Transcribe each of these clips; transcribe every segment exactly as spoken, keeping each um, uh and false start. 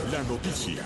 la noticia.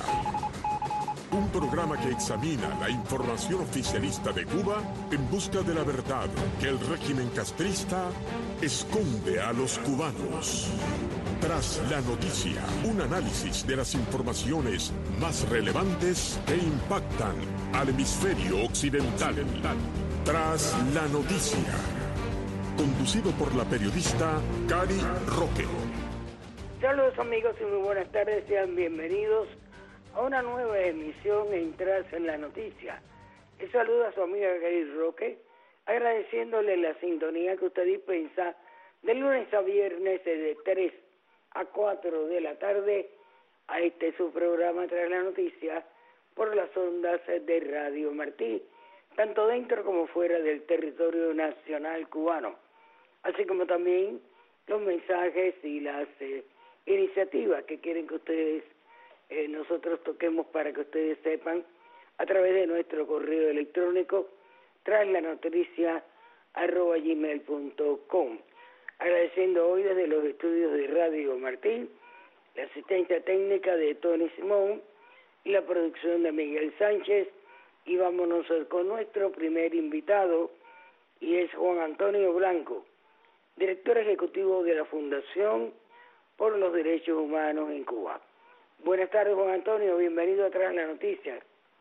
Un programa que examina la información oficialista de Cuba en busca de la verdad que el régimen castrista esconde a los cubanos. Tras la noticia, un análisis de las informaciones más relevantes que impactan al hemisferio occidental. Tras la noticia, conducido por la periodista Cari Roque. Saludos amigos y muy buenas tardes, sean bienvenidos a una nueva emisión en Tras en la Noticia. Les saluda a su amiga Cari Roque, agradeciéndole la sintonía que usted dispensa de lunes a viernes de tres a cuatro de la tarde a este su programa Tras la Noticia por las ondas de Radio Martí, tanto dentro como fuera del territorio nacional cubano, así como también los mensajes y las eh, iniciativas que quieren que ustedes eh, nosotros toquemos para que ustedes sepan a través de nuestro correo electrónico tras la noticia arroba gmail punto com. Agradeciendo hoy desde los estudios de Radio Martín la asistencia técnica de Tony Simón y la producción de Miguel Sánchez, y vámonos con nuestro primer invitado, y es Juan Antonio Blanco, director ejecutivo de la Fundación por los Derechos Humanos en Cuba. Buenas tardes, Juan Antonio, bienvenido a Tras la Noticia.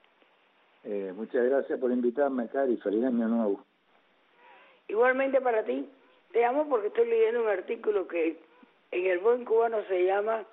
Eh, muchas gracias por invitarme, Cari, feliz año nuevo. Igualmente para ti, te llamo porque estoy leyendo un artículo que en el buen cubano se llama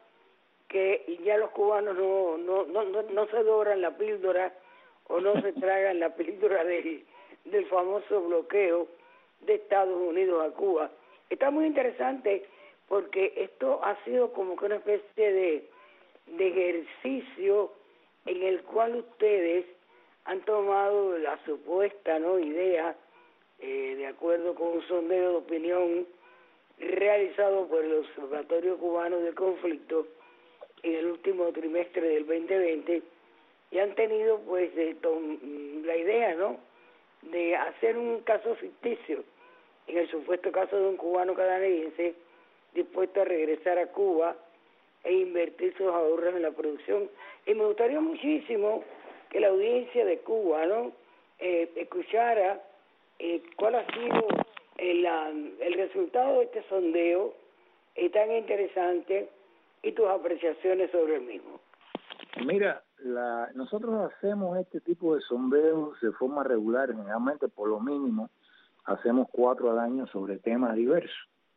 que ya los cubanos no, no, no, no, no se doran la píldora o no se tragan la píldora del, del famoso bloqueo de Estados Unidos a Cuba. Está muy interesante porque esto ha sido como que una especie de, de ejercicio en el cual ustedes han tomado la supuesta no idea, eh, de acuerdo con un sondeo de opinión realizado por el Observatorio Cubano del Conflicto en el último trimestre del veinte veinte, y han tenido pues de la idea, ¿no?, de hacer un caso ficticio en el supuesto caso de un cubano canadiense dispuesto a regresar a Cuba e invertir sus ahorros en la producción. Y me gustaría muchísimo que la audiencia de Cuba, ¿no?, eh, escuchara eh, cuál ha sido el, el resultado de este sondeo eh, tan interesante y tus apreciaciones sobre el mismo. Mira, la, nosotros hacemos este tipo de sondeos de forma regular, generalmente por lo mínimo hacemos cuatro al año sobre temas diversos.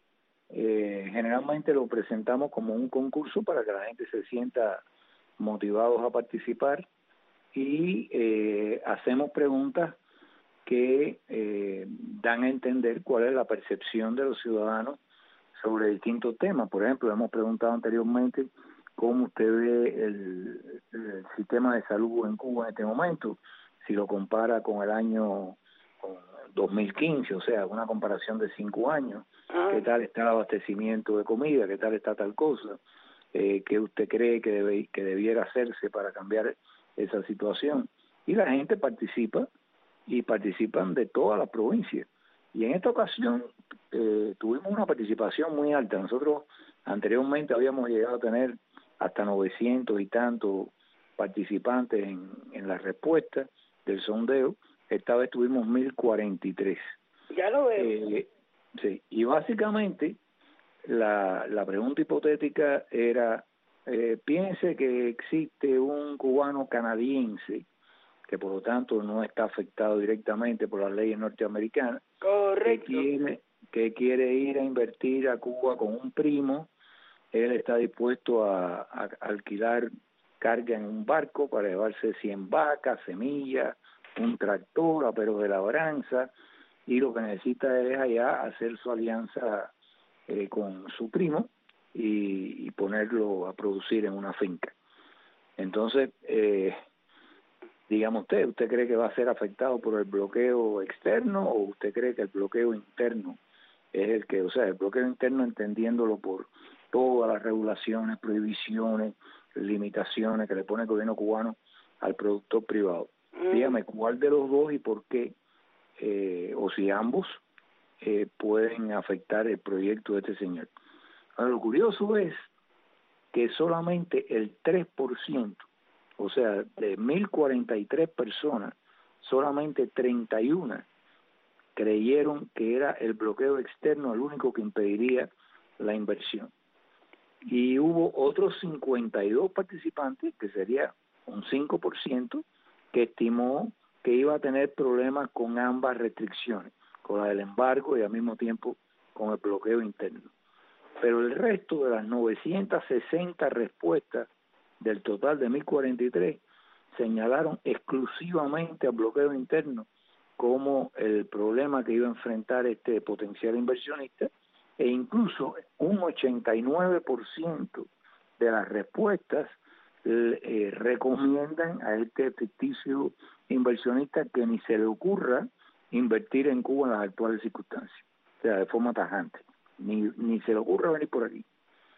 Eh, generalmente lo presentamos como un concurso para que la gente se sienta motivados a participar, y eh, hacemos preguntas que eh, dan a entender cuál es la percepción de los ciudadanos sobre distintos temas. Por ejemplo, hemos preguntado anteriormente cómo usted ve el, el sistema de salud en Cuba en este momento, si lo compara con el año con dos mil quince, o sea, una comparación de cinco años. ¿Qué tal está el abastecimiento de comida? ¿Qué tal está tal cosa? Eh, ¿Qué usted cree que, debe, que debiera hacerse para cambiar esa situación? Y la gente participa, y participan de todas las provincias. Y en esta ocasión eh, tuvimos una participación muy alta. Nosotros anteriormente habíamos llegado a tener hasta novecientos y tantos participantes en, en la respuesta del sondeo. Esta vez tuvimos mil cuarenta y tres. Ya lo veo. Eh, sí, y básicamente la, la pregunta hipotética era, eh, piense que existe un cubano canadiense que por lo tanto no está afectado directamente por las leyes norteamericanas. Correcto. Que quiere, que quiere ir a invertir a Cuba con un primo. Él está dispuesto a, a alquilar carga en un barco para llevarse cien vacas, semillas, un tractor, aperos de labranza, y lo que necesita es allá hacer su alianza eh, con su primo y, y ponerlo a producir en una finca. Entonces, eh, dígame usted, ¿usted cree que va a ser afectado por el bloqueo externo o usted cree que el bloqueo interno es el que, o sea, el bloqueo interno entendiéndolo por todas las regulaciones, prohibiciones, limitaciones que le pone el gobierno cubano al productor privado? Mm. Dígame, ¿cuál de los dos y por qué, eh, o si ambos, eh, pueden afectar el proyecto de este señor? Ahora, lo curioso es que solamente el tres por ciento, o sea, de mil cuarenta y tres personas, solamente treinta y una creyeron que era el bloqueo externo el único que impediría la inversión. Y hubo otros cincuenta y dos participantes, que sería un cinco por ciento, que estimó que iba a tener problemas con ambas restricciones, con la del embargo y al mismo tiempo con el bloqueo interno. Pero el resto de las novecientas sesenta respuestas del total de mil cuarenta y tres señalaron exclusivamente al bloqueo interno como el problema que iba a enfrentar este potencial inversionista, e incluso un ochenta y nueve por ciento de las respuestas eh, recomiendan a este ficticio inversionista que ni se le ocurra invertir en Cuba en las actuales circunstancias, o sea, de forma tajante, ni, ni se le ocurra venir por aquí.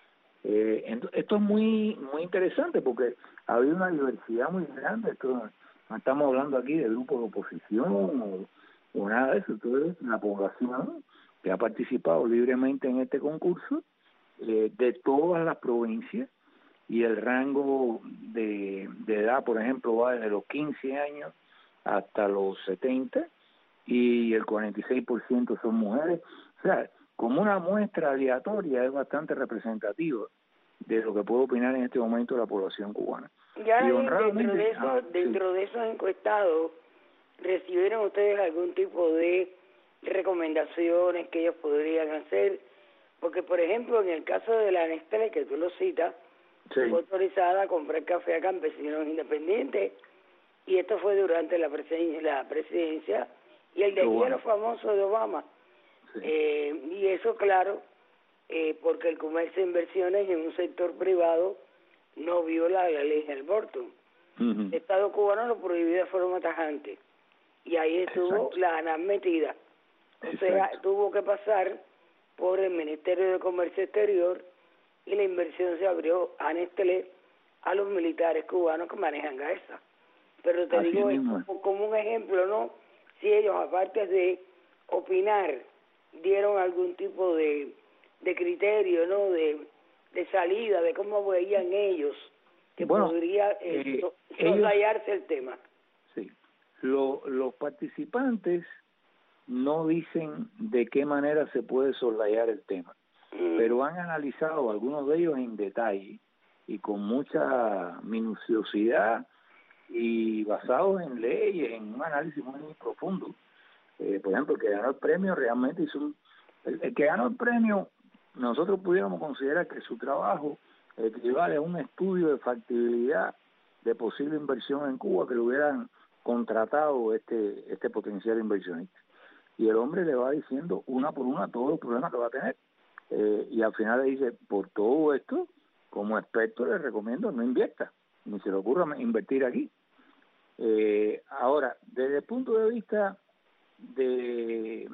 Eh, entonces, esto es muy muy interesante porque había una diversidad muy grande. Esto, no estamos hablando aquí de grupos de oposición o, o nada de eso. Entonces, la población que ha participado libremente en este concurso, eh, de todas las provincias, y el rango de, de edad, por ejemplo, va desde los quince años hasta los setenta, y el cuarenta y seis por ciento son mujeres. O sea, como una muestra aleatoria, es bastante representativa de lo que puede opinar en este momento la población cubana. Ya y dentro de eso, ah, dentro sí. de esos encuestados, ¿recibieron ustedes algún tipo de recomendaciones que ellos podrían hacer? Porque, por ejemplo, en el caso de la Nestlé, que tú lo citas, sí, fue autorizada a comprar café a campesinos independientes, y esto fue durante la presidencia, la presidencia y el deshielo famoso de Obama. Sí. Eh, y eso, claro, eh, porque el comercio de inversiones en un sector privado no viola la ley del aborto. Uh-huh. El Estado cubano lo prohibió de forma tajante, y ahí estuvo Exacto. la ANAP metida. O Exacto. sea, tuvo que pasar por el Ministerio de Comercio Exterior, y la inversión se abrió a Nestlé, a los militares cubanos que manejan Gaesa. Pero te Así digo esto como un ejemplo, ¿no? Si ellos, aparte de opinar, dieron algún tipo de, de criterio, ¿no? De, de salida, de cómo veían ellos que bueno, podría eh, eh, soslayarse el tema. Sí. Lo, los participantes no dicen de qué manera se puede soslayar el tema, mm. pero han analizado algunos de ellos en detalle y con mucha minuciosidad y basados en leyes, en un análisis muy profundo. Eh, por ejemplo, el que ganó el premio realmente hizo un... El, el que ganó el premio, nosotros pudiéramos considerar que su trabajo equivale a un estudio de factibilidad de posible inversión en Cuba que lo hubieran contratado este este potencial inversionista. Y el hombre le va diciendo una por una todos los problemas que va a tener. Eh, y al final le dice, por todo esto, como experto le recomiendo no invierta, ni se le ocurra invertir aquí. Eh, ahora, desde el punto de vista de,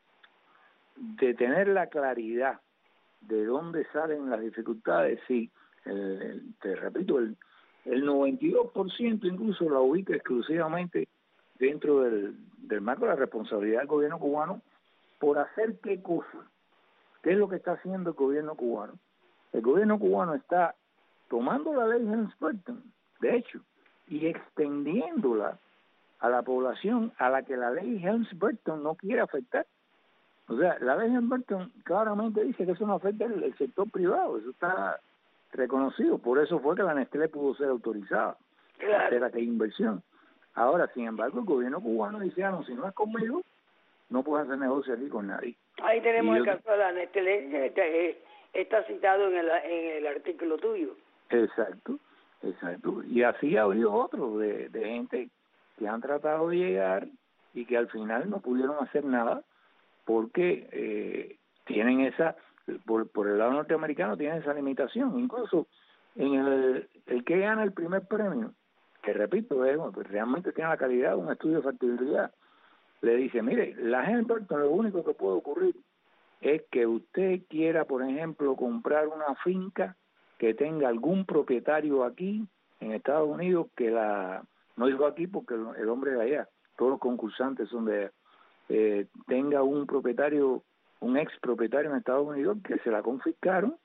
de tener la claridad de dónde salen las dificultades, sí, el, el, te repito, el, el noventa y dos por ciento incluso la ubica exclusivamente dentro del, del marco de la responsabilidad del gobierno cubano por hacer qué cosa. ¿Qué es lo que está haciendo el gobierno cubano? El gobierno cubano está tomando la ley Helms-Burton, de hecho, y extendiéndola a la población a la que la ley Helms-Burton no quiere afectar. O sea, la ley Helms-Burton claramente dice que eso no afecta el, el sector privado, eso está reconocido, por eso fue que la Nestlé pudo ser autorizada claro. a hacer aquella inversión. Ahora, sin embargo, el gobierno cubano dice, ah, no, si no es conmigo, no puedes hacer negocio aquí con nadie. Ahí tenemos y el yo... caso de la Nestlé, que está citado en el, en el artículo tuyo. Exacto, exacto. Y así ha habido otros de, de gente que han tratado de llegar y que al final no pudieron hacer nada porque eh, tienen esa, por, por el lado norteamericano tienen esa limitación. Incluso en el, el que gana el primer premio, que repito, es, pues realmente tiene la calidad de un estudio de factibilidad, le dice, mire, la gente, lo único que puede ocurrir es que usted quiera, por ejemplo, comprar una finca que tenga algún propietario aquí en Estados Unidos que la, no digo aquí porque el, el hombre de allá, todos los concursantes son de allá, eh, tenga un propietario, un ex propietario en Estados Unidos que se la confiscaron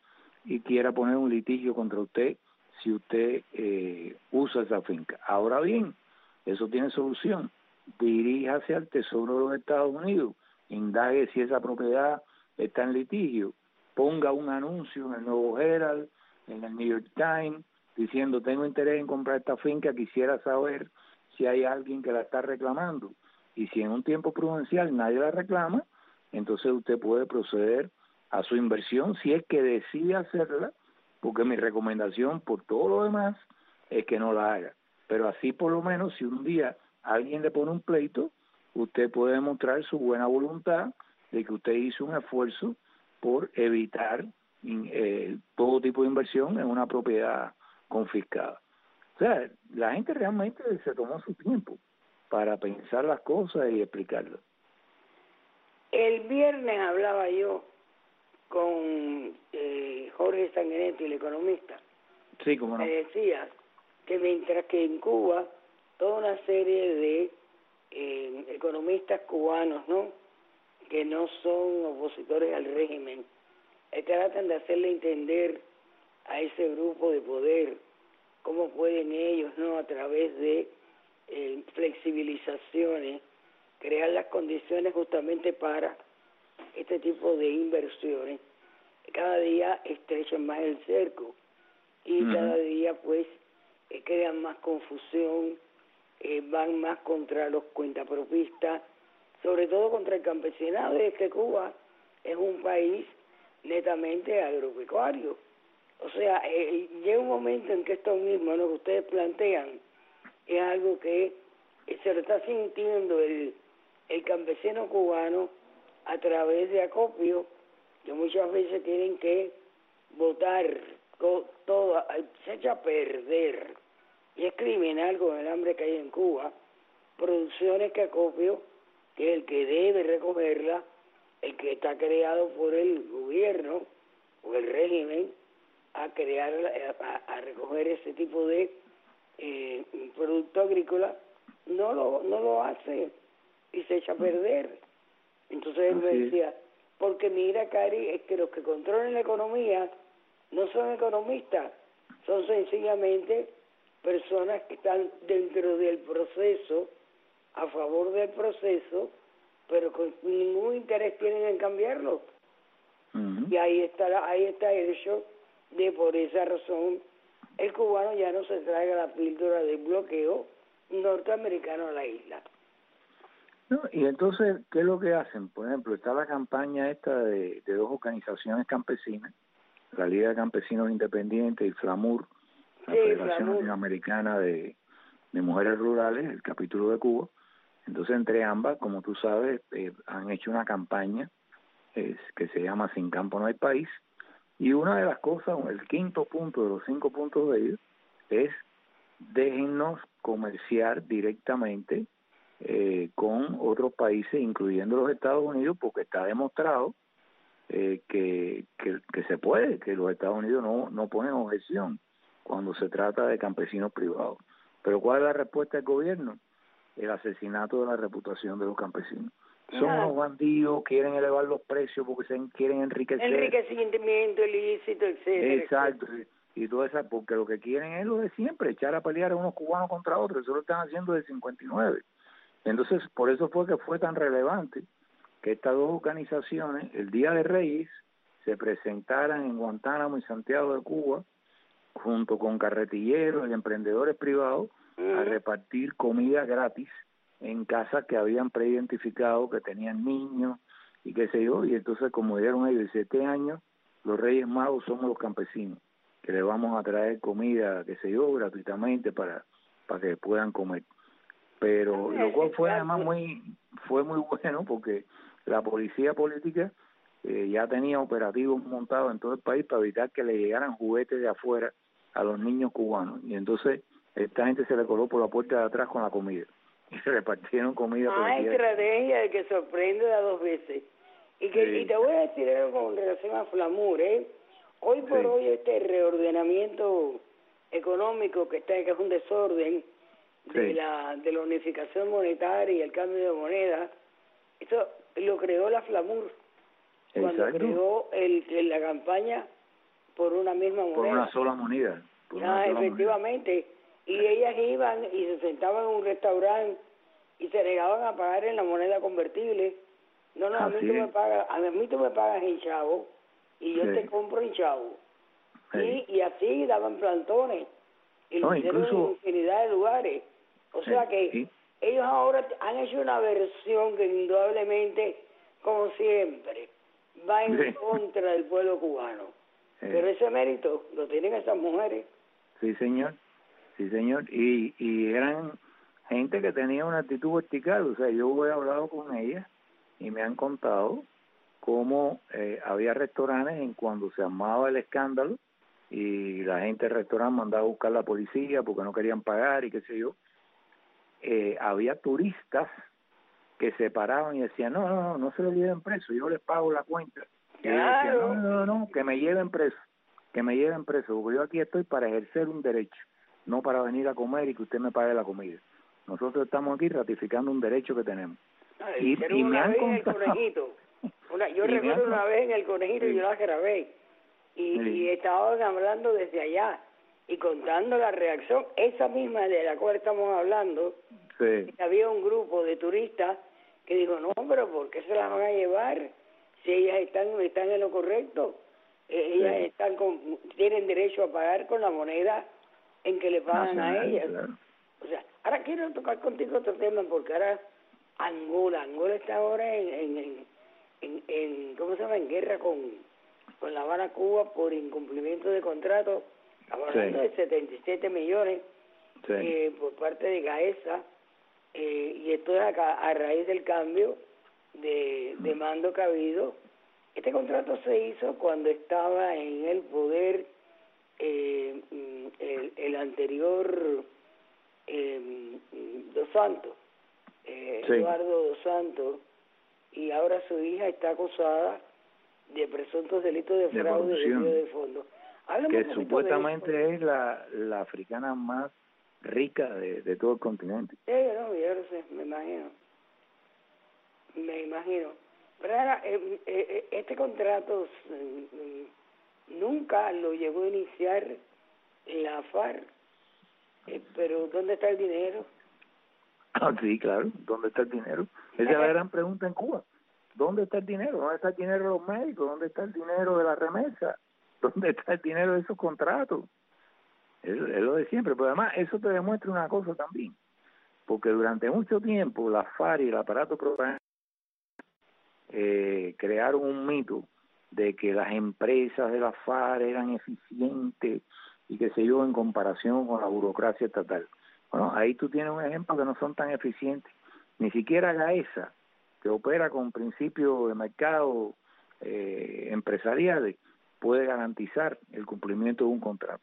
y quiera poner un litigio contra usted si usted eh, usa esa finca. Ahora bien, eso tiene solución. Diríjase al Tesoro de los Estados Unidos, indague si esa propiedad está en litigio, ponga un anuncio en el Nuevo Herald, en el New York Times, diciendo tengo interés en comprar esta finca, quisiera saber si hay alguien que la está reclamando. Y si en un tiempo prudencial nadie la reclama, entonces usted puede proceder a su inversión si es que decide hacerla, porque mi recomendación por todo lo demás es que no la haga. Pero así por lo menos si un día alguien le pone un pleito, usted puede demostrar su buena voluntad de que usted hizo un esfuerzo por evitar eh, todo tipo de inversión en una propiedad confiscada. O sea, la gente realmente se tomó su tiempo para pensar las cosas y explicarlas. El viernes hablaba yo con eh, Jorge Sanguinetti, el economista. Sí, como no. Me decía que mientras que en Cuba toda una serie de eh, economistas cubanos, ¿no?, que no son opositores al régimen, eh, tratan de hacerle entender a ese grupo de poder cómo pueden ellos, ¿no?, a través de eh, flexibilizaciones, crear las condiciones justamente para este tipo de inversiones. Cada día estrechan más el cerco y uh-huh. cada día pues eh, crean más confusión, eh, van más contra los cuentapropistas, sobre todo contra el campesinado. Es que Cuba es un país netamente agropecuario. O sea, eh, llega un momento en que esto mismo, ¿no?, que ustedes plantean, es algo que eh, se lo está sintiendo el, el campesino cubano a través de acopios que muchas veces tienen que botar todo, se echa a perder, y es criminal con el hambre que hay en Cuba, producciones que acopio, que es el que debe recogerla, el que está creado por el gobierno o el régimen a crear, a, a recoger ese tipo de eh, producto agrícola, no lo, no lo hace y se echa a perder. Entonces él me decía, porque mira, Cari, es que los que controlan la economía no son economistas, son sencillamente personas que están dentro del proceso, a favor del proceso, pero con ningún interés tienen en cambiarlo. Uh-huh. Y ahí está, ahí está el hecho de, por esa razón, el cubano ya no se traiga la píldora del bloqueo norteamericano a la isla. No, y entonces, ¿qué es lo que hacen? Por ejemplo, está la campaña esta de, de dos organizaciones campesinas, la Liga de Campesinos Independientes y FLAMUR, la sí, Federación FLAMUR. Latinoamericana de, de Mujeres Rurales, el capítulo de Cuba. Entonces, entre ambas, como tú sabes, eh, han hecho una campaña eh, que se llama Sin Campo No Hay País, y una de las cosas, el quinto punto de los cinco puntos de ellos, es déjennos comerciar directamente Eh, con otros países, incluyendo los Estados Unidos, porque está demostrado eh, que, que, que se puede, que los Estados Unidos no, no ponen objeción cuando se trata de campesinos privados. Pero ¿cuál es la respuesta del gobierno? El asesinato de la reputación de los campesinos. Son ah. unos bandidos, quieren elevar los precios porque se quieren enriquecer. Enriquecimiento ilícito, etcétera. Exacto. Y todo eso, porque lo que quieren es lo de siempre, echar a pelear a unos cubanos contra otros. Eso lo están haciendo desde cincuenta y nueve. Entonces, por eso fue que fue tan relevante que estas dos organizaciones, el Día de Reyes, se presentaran en Guantánamo y Santiago de Cuba, junto con carretilleros y emprendedores privados, uh-huh. a repartir comida gratis en casas que habían preidentificado, que tenían niños y qué sé yo. Y entonces, como dijeron ellos, este año los Reyes Magos somos los campesinos, que les vamos a traer comida, qué sé yo, gratuitamente para, para que puedan comer. Pero lo cual fue además muy fue muy bueno porque la policía política eh, ya tenía operativos montados en todo el país para evitar que le llegaran juguetes de afuera a los niños cubanos, y entonces esta gente se le coló por la puerta de atrás con la comida y se repartieron comida. Ah, estrategia de que sorprende a dos veces. Y que sí. Y te voy a decir algo con relación a FLAMUR, ¿eh? Hoy por sí. hoy este reordenamiento económico que está, que es un desorden, de sí. la de la unificación monetaria y el cambio de moneda, eso lo creó la FLAMUR cuando Exacto. creó el, el, la campaña por una misma moneda. Por una sola moneda. Ah, efectivamente. Moneda. Y ellas iban y se sentaban en un restaurante y se negaban a pagar en la moneda convertible. No, no, a mí, tú me pagas, a mí tú me pagas en chavo y yo sí. te compro en chavo. Sí. Y, y así daban plantones y lo no, hicieron incluso, en infinidad de lugares. O sí, sea que sí. ellos ahora han hecho una versión que indudablemente, como siempre, va en sí. contra del pueblo cubano. Sí. Pero ese mérito lo tienen esas mujeres. Sí, señor. Sí, señor. Y, y eran gente que tenía una actitud vertical. O sea, yo he hablado con ellas y me han contado cómo eh, había restaurantes en cuando se armaba el escándalo y la gente del restaurante mandaba a buscar a la policía porque no querían pagar y qué sé yo. Eh, había turistas que se paraban y decían, no, no, no, no se lo lleven preso, yo les pago la cuenta. Y ellos decían, no, no, no, que me lleven preso, que me lleven preso, porque yo aquí estoy para ejercer un derecho, no para venir a comer y que usted me pague la comida. Nosotros estamos aquí ratificando un derecho que tenemos. Ay, y, y me han contado... Conejito. Una, yo recuerdo una vez en el Conejito, sí. yo la grabé, y, sí. y estaban hablando desde allá, y contando la reacción, esa misma de la cual estamos hablando, sí. había un grupo de turistas que dijo, no, pero ¿por qué se las van a llevar si ellas están están en lo correcto? Eh, ellas sí. están con, tienen derecho a pagar con la moneda en que le pagan Nacional, a ellas. Claro. O sea, ahora quiero tocar contigo otro tema, porque ahora Angola, Angola está ahora en, en, en, en, en ¿cómo se llama?, en guerra con, con La Habana, Cuba, por incumplimiento de contrato. Estamos hablando sí. de setenta y siete millones sí. eh, por parte de Gaesa, eh, y esto es a, a raíz del cambio de, de mando que ha habido. Este contrato se hizo cuando estaba en el poder eh, el, el anterior eh, Dos Santos, eh, sí. Eduardo Dos Santos, y ahora su hija está acusada de presuntos delitos de, de fraude y desvío de fondos. Que supuestamente es la, la africana más rica de, de todo el continente. Sí, no, yo no sé, me imagino. Me imagino. Pero ahora, eh, eh, este contrato eh, nunca lo llegó a iniciar la FARC, eh, pero ¿dónde está el dinero? Ah, sí, claro, ¿dónde está el dinero? Esa es la gran pregunta en Cuba. ¿Dónde está el dinero? ¿Dónde está el dinero de los médicos? ¿Dónde está el dinero de la remesa? ¿Dónde está el dinero de esos contratos? Es, es lo de siempre, pero además eso te demuestra una cosa también, porque durante mucho tiempo la FARC y el aparato propagandístico eh, crearon un mito de que las empresas de la FARC eran eficientes y que se yo en comparación con la burocracia estatal. Bueno, ahí tú tienes un ejemplo que no son tan eficientes. Ni siquiera Gaesa, que opera con principios de mercado eh, empresariales, puede garantizar el cumplimiento de un contrato.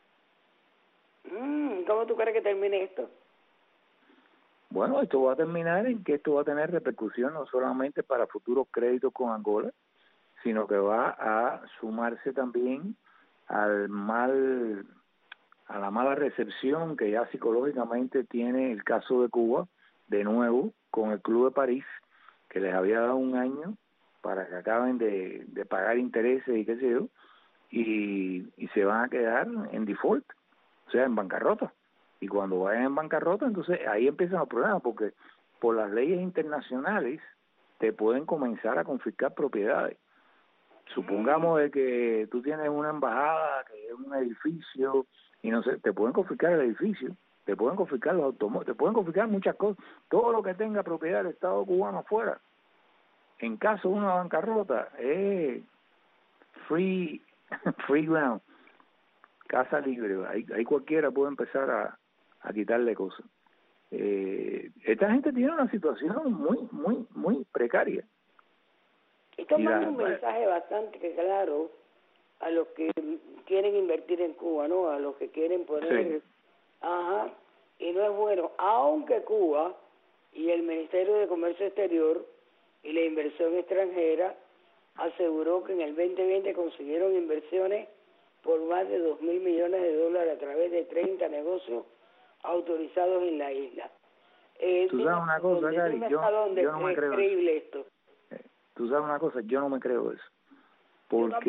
Mm, ¿Cómo tú crees que termine esto? Bueno, esto va a terminar en que esto va a tener repercusión no solamente para futuros créditos con Angola, sino que va a sumarse también al mal, a la mala recepción que ya psicológicamente tiene el caso de Cuba, de nuevo, con el Club de París, que les había dado un año para que acaben de, de pagar intereses y qué sé yo, y, y se van a quedar en default, o sea, en bancarrota. Y cuando vayan en bancarrota, entonces ahí empiezan los problemas, porque por las leyes internacionales te pueden comenzar a confiscar propiedades. Supongamos de que tú tienes una embajada, que es un edificio, y no sé, te pueden confiscar el edificio, te pueden confiscar los automóviles, te pueden confiscar muchas cosas, todo lo que tenga propiedad del Estado cubano afuera. En caso de una bancarrota, es free, free ground, casa libre, ahí, ahí cualquiera puede empezar a, a quitarle cosas. Eh, esta gente tiene una situación muy, muy, muy precaria. Esto manda un mensaje bastante claro a los que quieren invertir en Cuba, ¿no? A los que quieren poner... Sí. Ajá, y no es bueno, aunque Cuba y el Ministerio de Comercio Exterior y la inversión extranjera aseguró que en el veinte veinte consiguieron inversiones por más de dos mil millones de dólares a través de treinta negocios autorizados en la isla. Eh, Tú sabes una cosa, Gary, yo, yo no me es creo creíble eso. esto. Tú sabes una cosa, yo no me creo eso, porque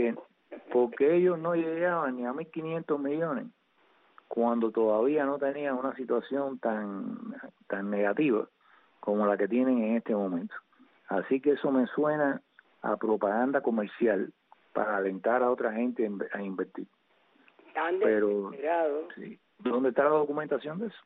porque ellos no llegaban ni a mil quinientos millones cuando todavía no tenían una situación tan, tan negativa como la que tienen en este momento. Así que eso me suena a propaganda comercial para alentar a otra gente a invertir. Tan Pero, desesperado. sí. ¿Dónde está la documentación de eso?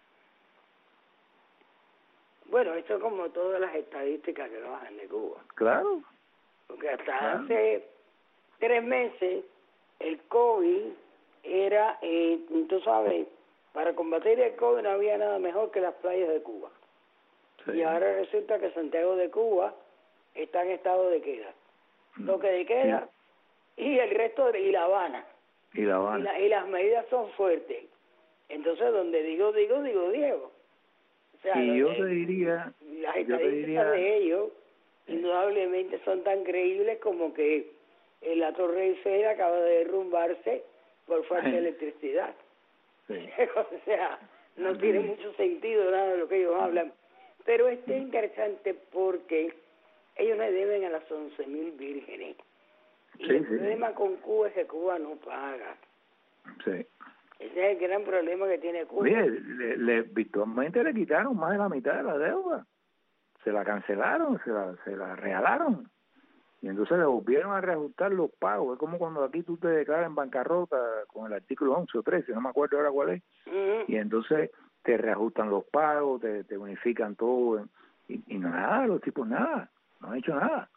Bueno, esto es como todas las estadísticas que nos bajan de Cuba. Claro. Porque hasta Claro. hace tres meses el COVID era, eh, tú sabes, para combatir el COVID no había nada mejor que las playas de Cuba. Sí. Y ahora resulta que Santiago de Cuba está en estado de queda. Toque de queda y el resto, de, y La Habana. Y La Habana. Y, la, y las medidas son fuertes. Entonces, donde digo, digo, digo, Diego. O sea, y yo eh, te diría... las yo estadísticas te diría, de ellos, indudablemente, son tan creíbles como que eh, la Torre Eiffel acaba de derrumbarse por falta de electricidad. Sí. O sea, no tiene mucho sentido nada de lo que ellos hablan. Pero esto es interesante porque ellos le deben a las once mil vírgenes. Y Sí, el sí. problema con Cuba es que Cuba no paga. Sí. Ese es el gran problema que tiene Cuba. Mire, le, le, virtualmente le quitaron más de la mitad de la deuda. Se la cancelaron, se la, se la regalaron. Y entonces le volvieron a reajustar los pagos. Es como cuando aquí tú te declaras en bancarrota con el artículo once o trece, no me acuerdo ahora cuál es. Uh-huh. Y entonces te reajustan los pagos, te, te unifican todo. Y, y nada, los tipos nada, no han hecho nada.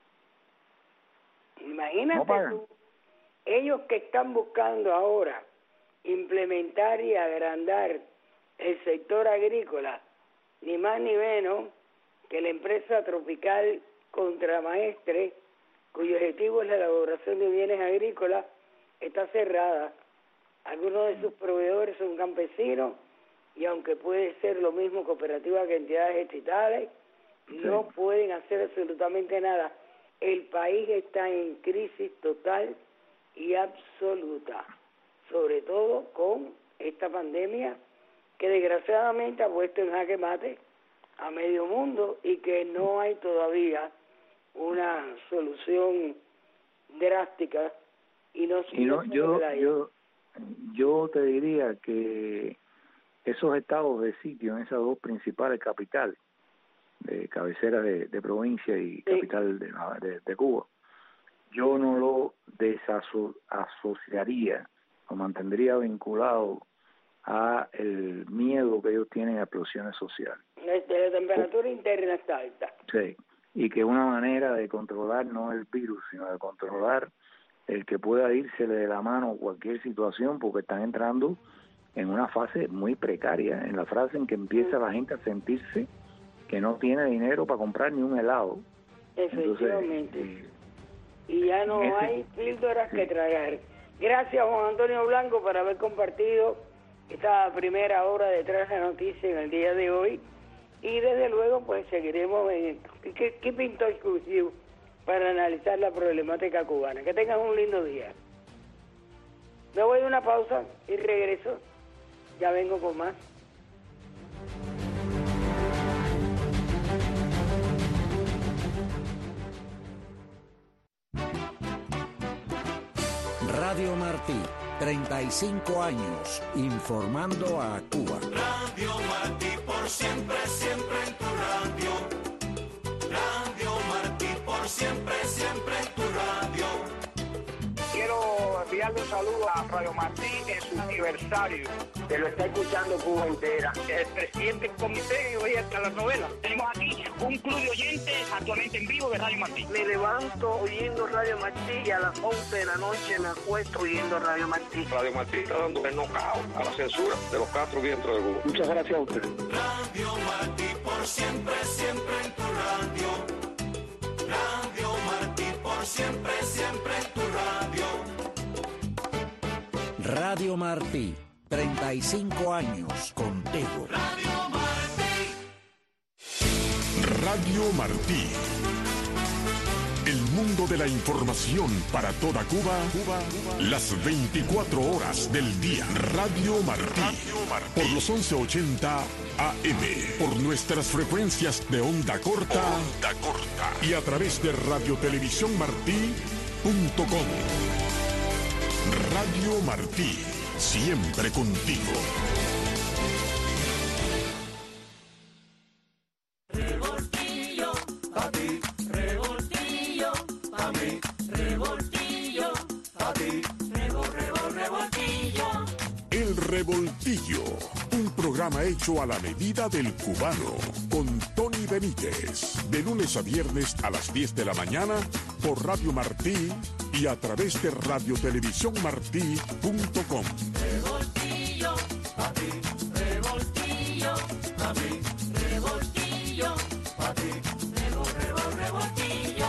Imagínate No tú, ellos que están buscando ahora implementar y agrandar el sector agrícola, ni más ni menos que la empresa tropical Contramaestre, cuyo objetivo es la elaboración de bienes agrícolas, está cerrada. Algunos de sus proveedores son campesinos y aunque puede ser lo mismo cooperativas que entidades estatales, sí. no pueden hacer absolutamente nada. El país está en crisis total y absoluta, sobre todo con esta pandemia que desgraciadamente ha puesto en jaque mate a medio mundo y que no hay todavía una solución drástica y no, y no yo yo yo te diría que esos estados de sitio en esas dos principales capitales de cabecera de, de provincia y sí. capital de, de, de Cuba, yo no lo desasociaría o mantendría vinculado a el miedo que ellos tienen a explosiones sociales. La, la temperatura o, interna está alta. Sí, y que una manera de controlar no el virus, sino de controlar el que pueda írsele de la mano cualquier situación, porque están entrando en una fase muy precaria, en la fase en que empieza la gente a sentirse que no tiene dinero para comprar ni un helado. Efectivamente. Entonces, eh, y ya no ese, hay píldoras sí. que tragar. Gracias, Juan Antonio Blanco, por haber compartido esta primera hora de Tras la Noticia en el día de hoy. Y desde luego, pues seguiremos en Keeping Touch with You para analizar la problemática cubana. Que tengan un lindo día. Me voy a una pausa y regreso. Ya vengo con más. Radio Martí, treinta y cinco años, informando a Cuba. Radio Martí, por siempre, siempre en tu radio. Radio Martí, por siempre, siempre en tu radio. Quiero enviarle un saludo a Radio Martí en su aniversario. Que lo está escuchando Cuba entera. El presidente del comité oye hasta las novelas. Tenemos aquí un club de oyentes actualmente en vivo de Radio Martí. Me levanto oyendo Radio Martí y a las once de la noche me acuesto oyendo Radio Martí. Radio Martí está dando el knockout a la censura de los cuatro vientos de Cuba. Muchas gracias a usted. Radio Martí, por siempre, siempre en tu radio. Radio Martí, por siempre, siempre en tu radio. Radio Martí, treinta y cinco años contigo. Radio Martí. Radio Martí. El mundo de la información para toda Cuba, Cuba, las veinticuatro horas del día. Radio Martí. Radio Martí. Por los once ochenta A M. Por nuestras frecuencias de onda corta. Onda corta. Y a través de Radio Televisión Martí, punto com. Radio Martí, siempre contigo. Revoltillo, pa' ti, revoltillo, pa' mí, revoltillo, pa' ti, revol, revol, revoltillo. El Revoltillo, un programa hecho a la medida del cubano, con Tony Benítez, de lunes a viernes a las diez de la mañana por Radio Martí y a través de radio televisión martí punto com. Revoltillo, pa' ti, revoltillo, pa' mí, revoltillo, pa' ti, revol, revol, revoltillo.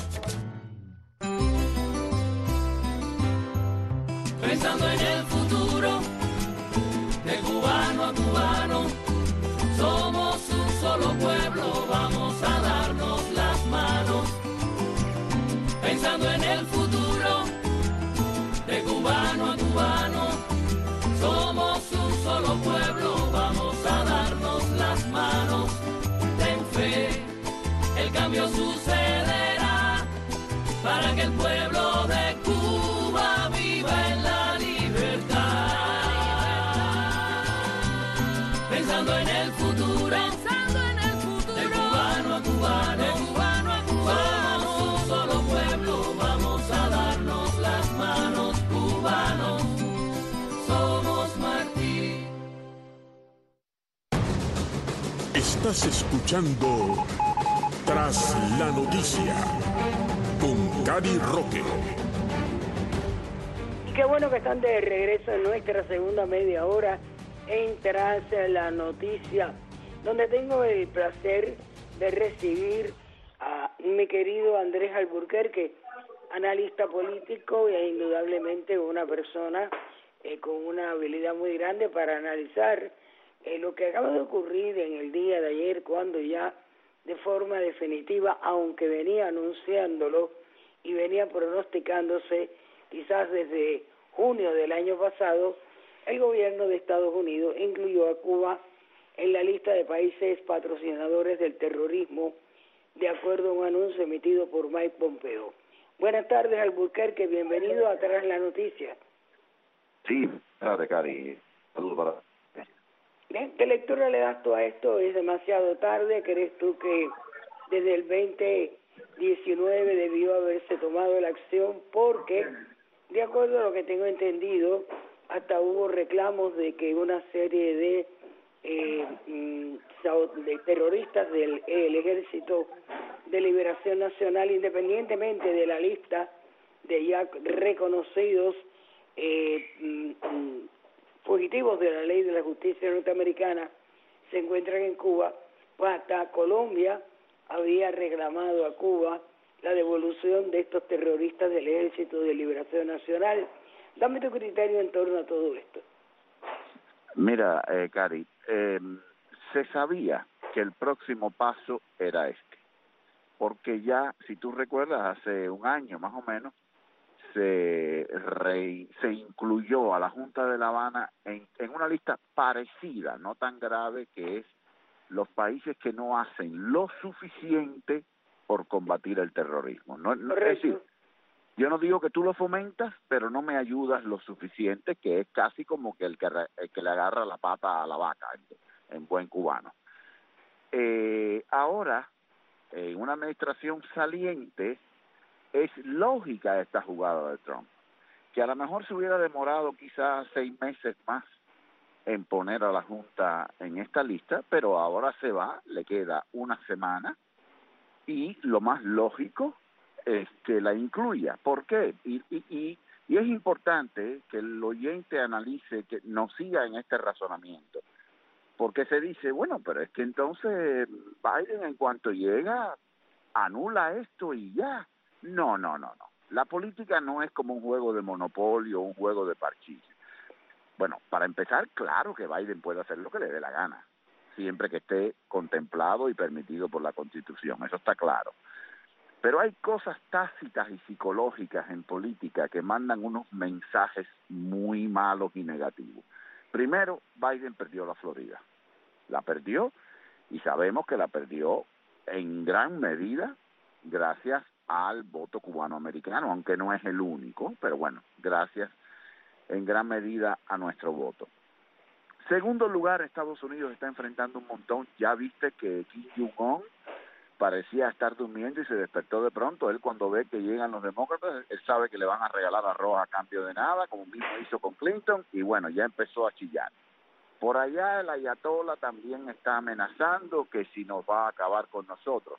Pensando en el futuro, de cubano a cubano, somos un solo pueblo, vamos a darnos las manos. Pensando en el futuro, de cubano a cubano, somos un solo pueblo, vamos a darnos las manos. Ten fe, el cambio sucederá, para que el pueblo de Cuba viva en la libertad. Pensando en el futuro, pensando en el futuro, de cubano a cubano, de cubano a cubano, somos un solo pueblo, vamos a darnos las manos, cubanos, somos Martí. Estás escuchando Tras la Noticia con Cari Roque. Y qué bueno que están de regreso en nuestra segunda media hora en Tras la Noticia, donde tengo el placer de recibir a mi querido Andrés Alburquerque, analista político y indudablemente una persona eh, con una habilidad muy grande para analizar eh, lo que acaba de ocurrir en el día de ayer, cuando ya de forma definitiva, aunque venía anunciándolo y venía pronosticándose quizás desde junio del año pasado, el gobierno de Estados Unidos incluyó a Cuba en la lista de países patrocinadores del terrorismo, de acuerdo a un anuncio emitido por Mike Pompeo. Buenas tardes, Alburquerque, bienvenido a Tras la Noticia. Sí, tarde, Cari. Saludos para ti. ¿Qué lectura le das tú a esto? ¿Es demasiado tarde? ¿Crees tú que desde el veinte diecinueve debió haberse tomado la acción? Porque, de acuerdo a lo que tengo entendido, hasta hubo reclamos de que una serie de, eh, de terroristas del el Ejército de Liberación Nacional, independientemente de la lista de ya reconocidos eh, fugitivos de la ley de la justicia norteamericana, se encuentran en Cuba, pues hasta Colombia había reclamado a Cuba la devolución de estos terroristas del Ejército de Liberación Nacional. Dame tu criterio en torno a todo esto. Mira, eh, Cari, eh, se sabía que el próximo paso era este, porque ya, si tú recuerdas, hace un año más o menos, se, re, se incluyó a la Junta de La Habana en, en una lista parecida, no tan grave, que es los países que no hacen lo suficiente por combatir el terrorismo. No, no, es decir, yo no digo que tú lo fomentas, pero no me ayudas lo suficiente, que es casi como que el que, el que le agarra la pata a la vaca, en, en buen cubano. Eh, ahora, en una administración saliente, es lógica esta jugada de Trump, que a lo mejor se hubiera demorado quizás seis meses más en poner a la Junta en esta lista, pero ahora se va, le queda una semana, y lo más lógico es que la incluya. ¿Por qué? Y, y, y, y es importante que el oyente analice, que nos siga en este razonamiento, porque se dice, bueno, pero es que entonces Biden en cuanto llega anula esto y ya. No, no, no, no. La política no es como un juego de monopolio o un juego de parchís. Bueno, para empezar, claro que Biden puede hacer lo que le dé la gana, siempre que esté contemplado y permitido por la Constitución, eso está claro. Pero hay cosas tácitas y psicológicas en política que mandan unos mensajes muy malos y negativos. Primero, Biden perdió la Florida. La perdió y sabemos que la perdió en gran medida gracias al voto cubano-americano, aunque no es el único, pero bueno, gracias en gran medida a nuestro voto. Segundo lugar, Estados Unidos está enfrentando un montón. Ya viste que Kim Jong-un parecía estar durmiendo y se despertó de pronto. Él cuando ve que llegan los demócratas, él sabe que le van a regalar arroz a cambio de nada, como mismo hizo con Clinton, y bueno, ya empezó a chillar. Por allá el ayatollah también está amenazando que si nos va a acabar con nosotros.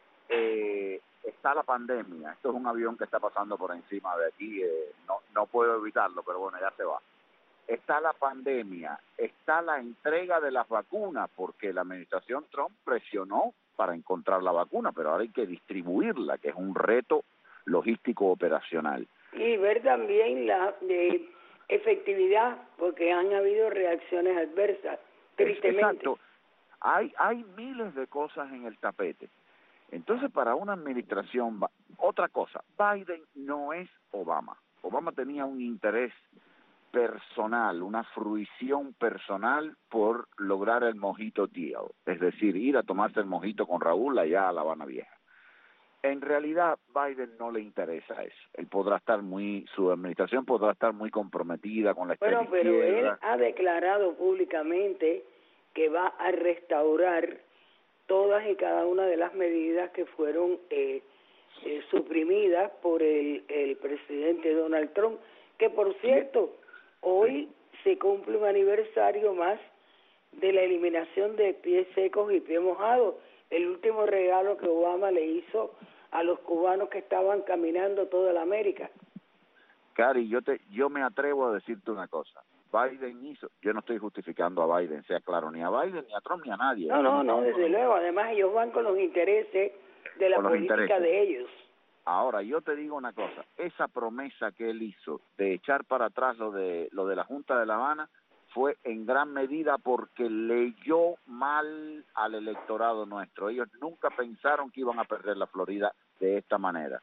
Eh, está la pandemia. Esto es un avión que está pasando por encima de aquí. Eh, no, no puedo evitarlo, pero bueno, ya se va. Está la pandemia, está la entrega de las vacunas, porque la administración Trump presionó para encontrar la vacuna, pero ahora hay que distribuirla, que es un reto logístico operacional. Y ver también la de efectividad, porque han habido reacciones adversas, tristemente. Exacto. Hay, hay miles de cosas en el tapete. Entonces, para una administración, otra cosa, Biden no es Obama. Obama tenía un interés personal, una fruición personal por lograr el mojito deal, es decir, ir a tomarse el mojito con Raúl allá a La Habana Vieja. En realidad, Biden no le interesa eso. Él podrá estar muy, su administración podrá estar muy comprometida con la extrema Bueno, pero izquierda. él ha declarado públicamente que va a restaurar todas y cada una de las medidas que fueron eh, eh, suprimidas por el, el presidente Donald Trump, que por cierto, hoy se cumple un aniversario más de la eliminación de pies secos y pies mojados, el último regalo que Obama le hizo a los cubanos que estaban caminando toda la América. Cari, yo te, yo me atrevo a decirte una cosa. Biden hizo, yo no estoy justificando a Biden, sea claro, ni a Biden, ni a Trump, ni a nadie. No, no, no, desde luego. Además, ellos van con los intereses de la política de ellos. Ahora, yo te digo una cosa, esa promesa que él hizo de echar para atrás lo de lo de la Junta de La Habana fue en gran medida porque leyó mal al electorado nuestro. Ellos nunca pensaron que iban a perder la Florida de esta manera.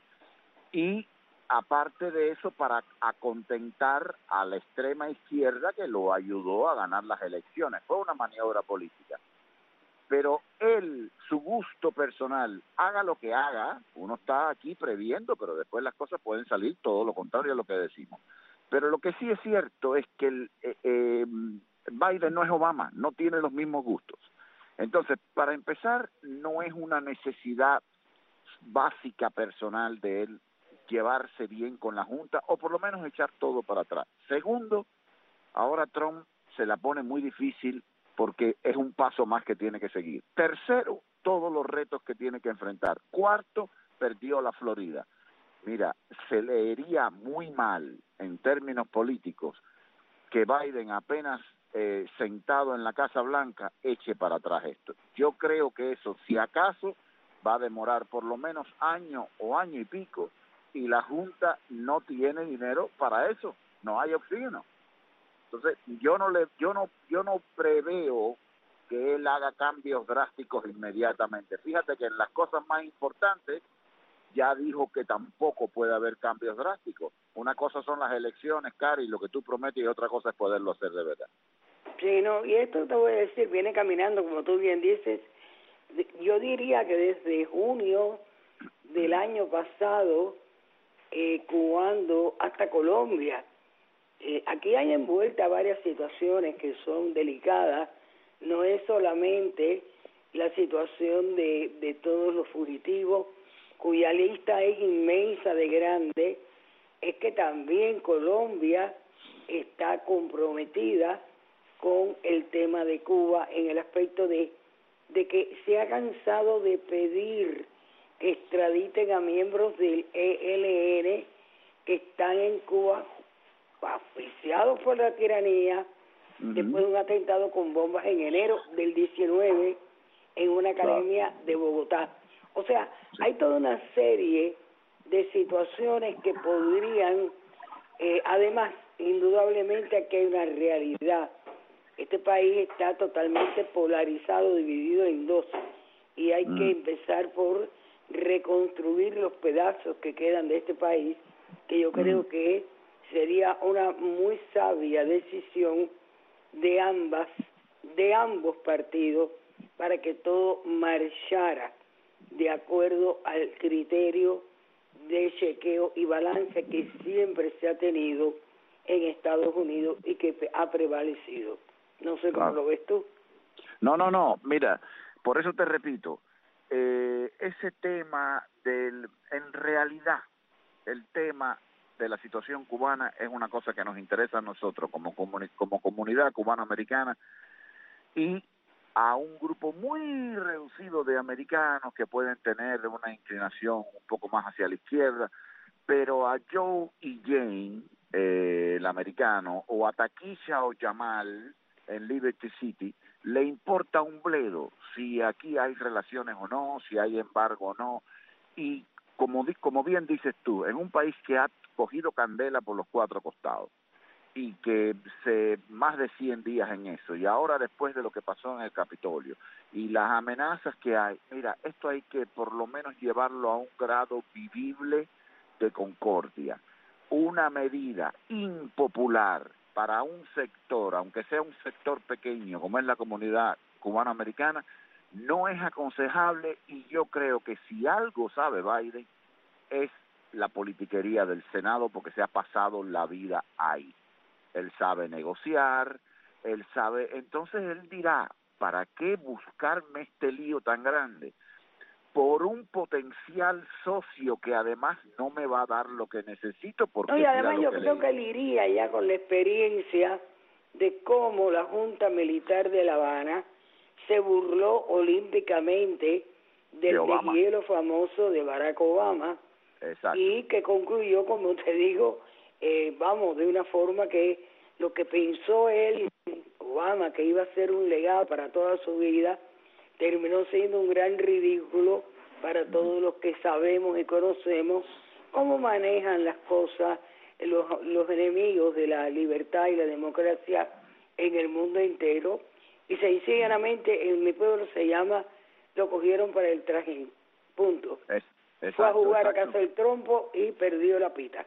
Y aparte de eso, para acontentar a la extrema izquierda que lo ayudó a ganar las elecciones. Fue una maniobra política. Pero él, su gusto personal, haga lo que haga, uno está aquí previendo, pero después las cosas pueden salir todo lo contrario a lo que decimos. Pero lo que sí es cierto es que el, eh, eh, Biden no es Obama, no tiene los mismos gustos. Entonces, para empezar, no es una necesidad básica personal de él llevarse bien con la Junta, o por lo menos echar todo para atrás. Segundo, ahora Trump se la pone muy difícil porque es un paso más que tiene que seguir. Tercero, todos los retos que tiene que enfrentar. Cuarto, perdió la Florida. Mira, se leería muy mal en términos políticos que Biden apenas eh, sentado en la Casa Blanca eche para atrás esto. Yo creo que eso, si acaso, va a demorar por lo menos año o año y pico, y la Junta no tiene dinero para eso, no hay oxígeno. Entonces, yo no le yo no yo no preveo que él haga cambios drásticos inmediatamente. Fíjate que en las cosas más importantes ya dijo que tampoco puede haber cambios drásticos. Una cosa son las elecciones, Cari, lo que tú prometes, y otra cosa es poderlo hacer de verdad. Sí, no, y esto te voy a decir, viene caminando, como tú bien dices, yo diría que desde junio del año pasado, eh, cuando hasta Colombia, eh, aquí hay envuelta varias situaciones que son delicadas, no es solamente la situación de, de todos los fugitivos, cuya lista es inmensa de grande, es que también Colombia está comprometida con el tema de Cuba en el aspecto de, de que se ha cansado de pedir que extraditen a miembros del E L N que están en Cuba asfixiados por la tiranía, uh-huh. después de un atentado con bombas en enero del diecinueve en una academia wow. de Bogotá. O sea, hay toda una serie de situaciones que podrían, eh, además, indudablemente aquí hay una realidad. Este país está totalmente polarizado, dividido en dos, y hay mm. que empezar por reconstruir los pedazos que quedan de este país, que yo creo mm. que sería una muy sabia decisión de ambas, de ambos partidos, para que todo marchara de acuerdo al criterio de chequeo y balance que siempre se ha tenido en Estados Unidos y que ha prevalecido. No sé cómo claro. lo ves tú. No, no, no, mira, por eso te repito, eh, ese tema del, en realidad, el tema de la situación cubana es una cosa que nos interesa a nosotros como, comuni como comunidad cubano-americana y a un grupo muy reducido de americanos que pueden tener una inclinación un poco más hacia la izquierda, pero a Joe y Jane, eh, el americano, o a Takisha o Jamal en Liberty City, le importa un bledo si aquí hay relaciones o no, si hay embargo o no, y como, como bien dices tú, en un país que ha cogido candela por los cuatro costados, y que se más de cien días en eso, y ahora después de lo que pasó en el Capitolio, y las amenazas que hay, mira, esto hay que por lo menos llevarlo a un grado vivible de concordia. Una medida impopular para un sector, aunque sea un sector pequeño, como es la comunidad cubano-americana, no es aconsejable, y yo creo que si algo sabe Biden, es la politiquería del Senado, porque se ha pasado la vida ahí. Él sabe negociar, él sabe, entonces él dirá, ¿para qué buscarme este lío tan grande? Por un potencial socio que además no me va a dar lo que necesito. Porque no, y además yo que creo le... que él iría ya con la experiencia de cómo la Junta Militar de La Habana se burló olímpicamente del deshielo famoso de Barack Obama. Exacto. Y que concluyó, como te digo, eh, vamos, de una forma que lo que pensó él, Obama, que iba a ser un legado para toda su vida, terminó siendo un gran ridículo para todos los que sabemos y conocemos cómo manejan las cosas los, los enemigos de la libertad y la democracia en el mundo entero. Y sencillamente en mi pueblo se llama, lo cogieron para el trajín, punto. Es, exacto, Fue a jugar exacto. a casa el trompo y perdió la pita.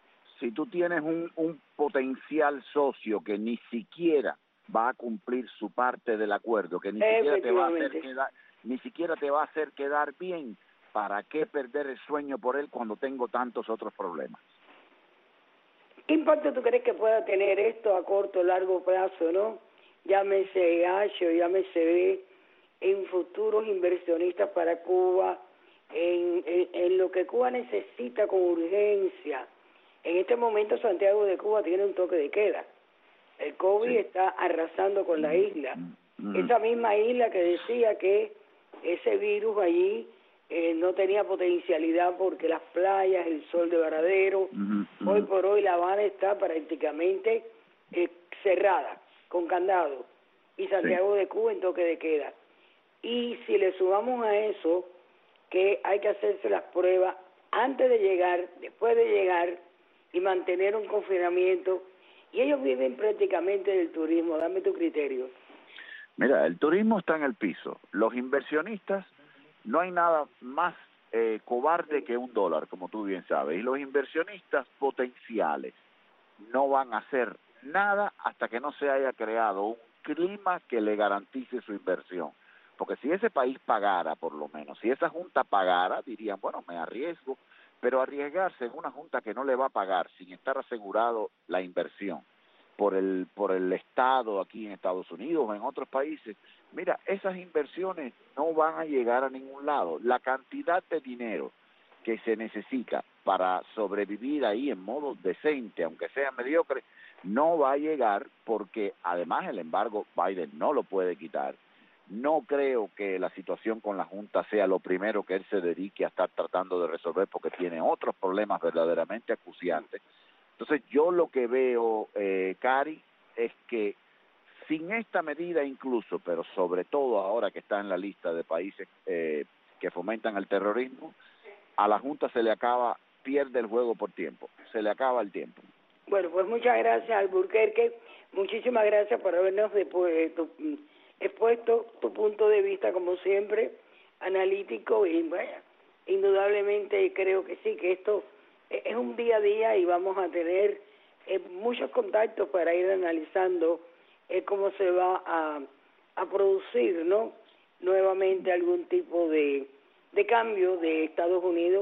Si tú tienes un, un potencial socio que ni siquiera va a cumplir su parte del acuerdo, que ni siquiera te va a hacer quedar, ni siquiera te va a hacer quedar bien, ¿para qué perder el sueño por él cuando tengo tantos otros problemas? ¿Qué impacto tú crees que pueda tener esto a corto o largo plazo, no? Llámese H o llámese B, en futuros inversionistas para Cuba, en, en, en lo que Cuba necesita con urgencia. En este momento Santiago de Cuba tiene un toque de queda. El COVID sí. está arrasando con la isla. Mm. Esa misma isla que decía que ese virus allí eh, no tenía potencialidad porque las playas, el sol de Varadero, mm. hoy por hoy La Habana está prácticamente eh, cerrada, con candado, y Santiago sí. de Cuba en toque de queda. Y si le sumamos a eso que hay que hacerse las pruebas antes de llegar, después de llegar, y mantener un confinamiento, y ellos viven prácticamente del turismo. Dame tu criterio. Mira, el turismo está en el piso. Los inversionistas, no hay nada más eh, cobarde que un dólar, como tú bien sabes, y los inversionistas potenciales no van a hacer nada hasta que no se haya creado un clima que le garantice su inversión. Porque si ese país pagara, por lo menos, si esa junta pagara, dirían, bueno, me arriesgo, pero arriesgarse en una junta que no le va a pagar sin estar asegurado la inversión por el por el Estado aquí en Estados Unidos o en otros países, mira, esas inversiones no van a llegar a ningún lado. La cantidad de dinero que se necesita para sobrevivir ahí en modo decente, aunque sea mediocre, no va a llegar porque además el embargo Biden no lo puede quitar. No creo que la situación con la Junta sea lo primero que él se dedique a estar tratando de resolver porque tiene otros problemas verdaderamente acuciantes. Entonces yo lo que veo, eh, Cari, es que sin esta medida incluso, pero sobre todo ahora que está en la lista de países eh, que fomentan el terrorismo, a la Junta se le acaba, pierde el juego por tiempo, se le acaba el tiempo. Bueno, pues muchas gracias, Alburquerque, muchísimas gracias por habernos después, tu, expuesto tu punto de vista, como siempre, analítico, y bueno, indudablemente creo que sí, que esto es un día a día y vamos a tener eh, muchos contactos para ir analizando eh, cómo se va a, a producir, ¿no?, nuevamente algún tipo de, de cambio de Estados Unidos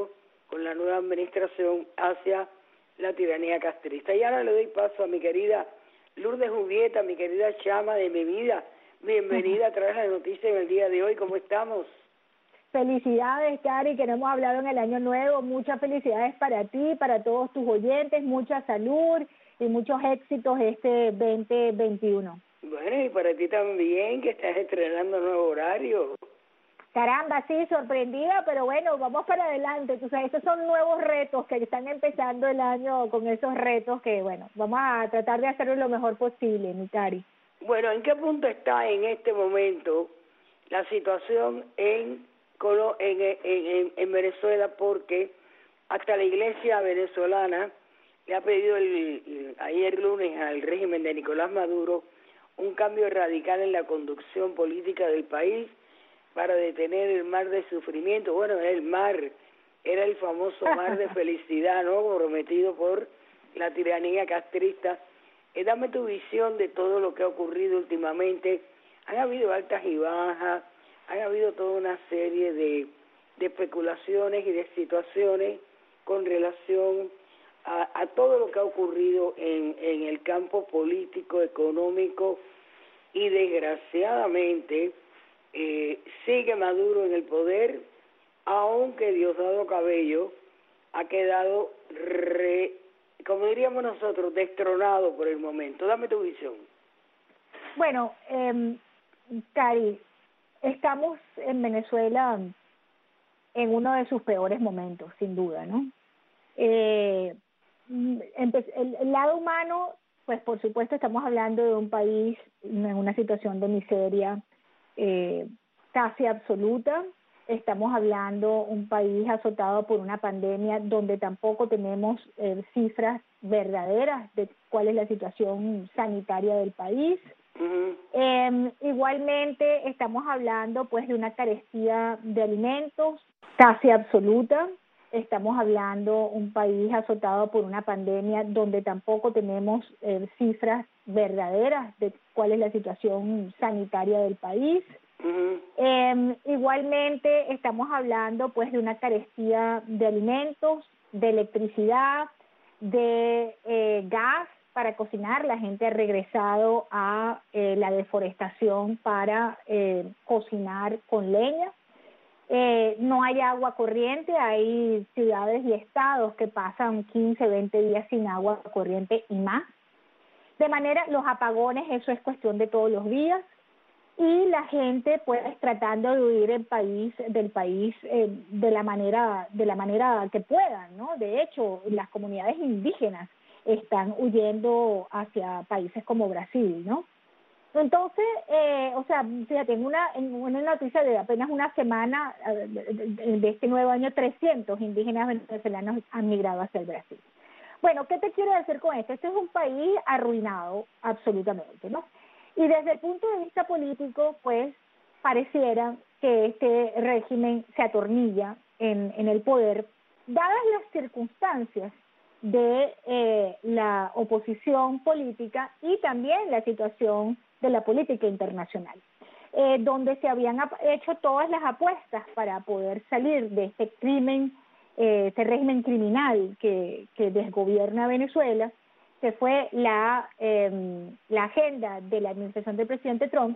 con la nueva administración hacia la tiranía castrista. Y ahora le doy paso a mi querida Lourdes Julieta, mi querida chama de mi vida. Bienvenida a través de la noticia en el día de hoy. ¿Cómo estamos? Felicidades, Cari, que no hemos hablado en el año nuevo. Muchas felicidades para ti, para todos tus oyentes, mucha salud y muchos éxitos este veinte veintiuno. Bueno, y para ti también, que estás estrenando nuevo horario. Caramba, sí, sorprendida, pero bueno, vamos para adelante. Tú sabes, estos son nuevos retos que están empezando el año con esos retos que, bueno, vamos a tratar de hacerlo lo mejor posible, mi Cari. Bueno, ¿en qué punto está en este momento la situación en, en, en, en Venezuela? Porque hasta la iglesia venezolana le ha pedido el, el, ayer lunes al régimen de Nicolás Maduro un cambio radical en la conducción política del país para detener el mar de sufrimiento. Bueno, el mar, era el famoso mar de felicidad, ¿no?, prometido por la tiranía castrista. Eh, dame tu visión de todo lo que ha ocurrido últimamente. Han habido altas y bajas, han habido toda una serie de, de especulaciones y de situaciones con relación a, a todo lo que ha ocurrido en, en el campo político, económico, y desgraciadamente eh, sigue Maduro en el poder, aunque Diosdado Cabello ha quedado, re, como diríamos nosotros, destronado por el momento. Dame tu visión. Bueno, eh, Cari, estamos en Venezuela en uno de sus peores momentos, sin duda, ¿no? Eh, el, el lado humano, pues por supuesto estamos hablando de un país en una situación de miseria eh, casi absoluta. Estamos hablando de un país azotado por una pandemia donde tampoco tenemos eh, cifras verdaderas de cuál es la situación sanitaria del país. Uh-huh. Eh, igualmente estamos hablando pues de una carestía de alimentos casi absoluta. Estamos hablando de un país azotado por una pandemia donde tampoco tenemos eh, cifras verdaderas de cuál es la situación sanitaria del país. Uh-huh. Eh, igualmente estamos hablando pues de una carestía de alimentos, de electricidad, de eh, gas para cocinar. La gente ha regresado a eh, la deforestación para eh, cocinar con leña. Eh, no hay agua corriente, hay ciudades y estados que pasan quince, veinte días sin agua corriente y más. De manera, los apagones, eso es cuestión de todos los días. Y la gente pues tratando de huir el país, del país eh, de la manera de la manera que puedan, ¿no? De hecho, las comunidades indígenas están huyendo hacia países como Brasil, ¿no? Entonces, eh, o sea, fíjate, en una, en una noticia de apenas una semana de, de, de este nuevo año, trescientos indígenas venezolanos han migrado hacia el Brasil. Bueno, ¿qué te quiero decir con esto? Este es un país arruinado absolutamente, ¿no? Y desde el punto de vista político, pues, pareciera que este régimen se atornilla en, en el poder, dadas las circunstancias de eh, la oposición política y también la situación de la política internacional, eh, donde se habían hecho todas las apuestas para poder salir de este crimen, eh, este régimen criminal que, que desgobierna Venezuela, que fue la, eh, la agenda de la administración del presidente Trump.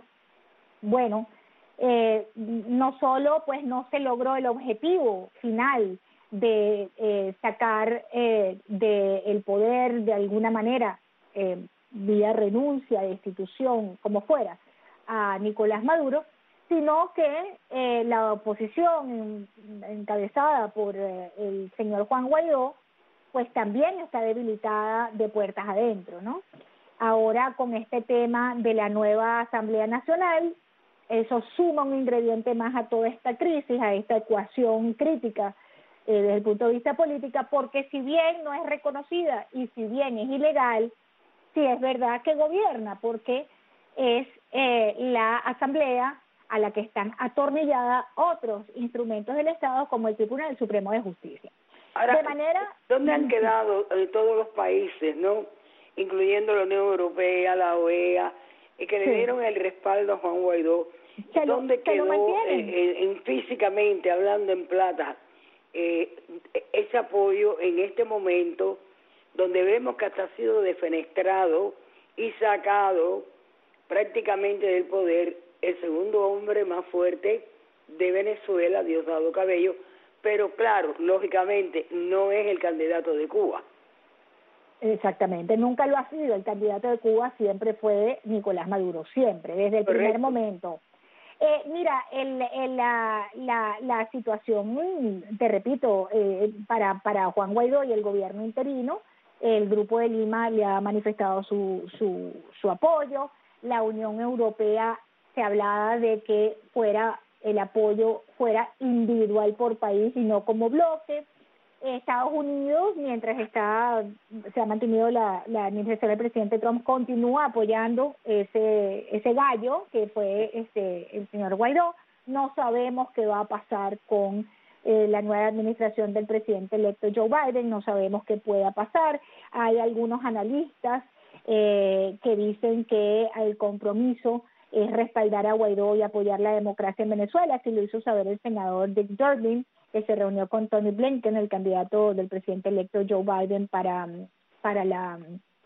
Bueno, eh, no solo pues no se logró el objetivo final de eh, sacar eh, del poder de alguna manera, eh, vía renuncia, destitución, como fuera, a Nicolás Maduro, sino que eh, la oposición encabezada por eh, el señor Juan Guaidó, pues también está debilitada de puertas adentro, ¿no? Ahora con este tema de la nueva Asamblea Nacional, eso suma un ingrediente más a toda esta crisis, a esta ecuación crítica eh, desde el punto de vista político, porque si bien no es reconocida y si bien es ilegal, sí es verdad que gobierna, porque es eh, la Asamblea a la que están atornilladas otros instrumentos del Estado como el Tribunal Supremo de Justicia. Ahora, de manera, ¿dónde han quedado eh, todos los países, no, incluyendo la Unión Europea, la O E A, y que le sí. dieron el respaldo a Juan Guaidó? ¿Dónde quedó eh, en, en físicamente, hablando en plata, eh, ese apoyo en este momento donde vemos que hasta ha sido defenestrado y sacado prácticamente del poder el segundo hombre más fuerte de Venezuela, Diosdado Cabello, pero claro, lógicamente no es el candidato de Cuba. Exactamente, nunca lo ha sido. El candidato de Cuba siempre fue Nicolás Maduro, siempre, desde el Correcto. primer momento. Eh, mira, el, el, la, la, la situación, te repito, eh, para, para Juan Guaidó y el gobierno interino, el Grupo de Lima le ha manifestado su, su, su apoyo. La Unión Europea se hablaba de que fuera el apoyo fuera individual por país y no como bloque. Estados Unidos, mientras está se ha mantenido la, la administración del presidente Trump, continúa apoyando ese ese gallo que fue este el señor Guaidó. No sabemos qué va a pasar con eh, la nueva administración del presidente electo Joe Biden, no sabemos qué pueda pasar. Hay algunos analistas eh, que dicen que el compromiso es respaldar a Guaidó y apoyar la democracia en Venezuela, así lo hizo saber el senador Dick Durbin, que se reunió con Tony Blinken, el candidato del presidente electo Joe Biden para, para la,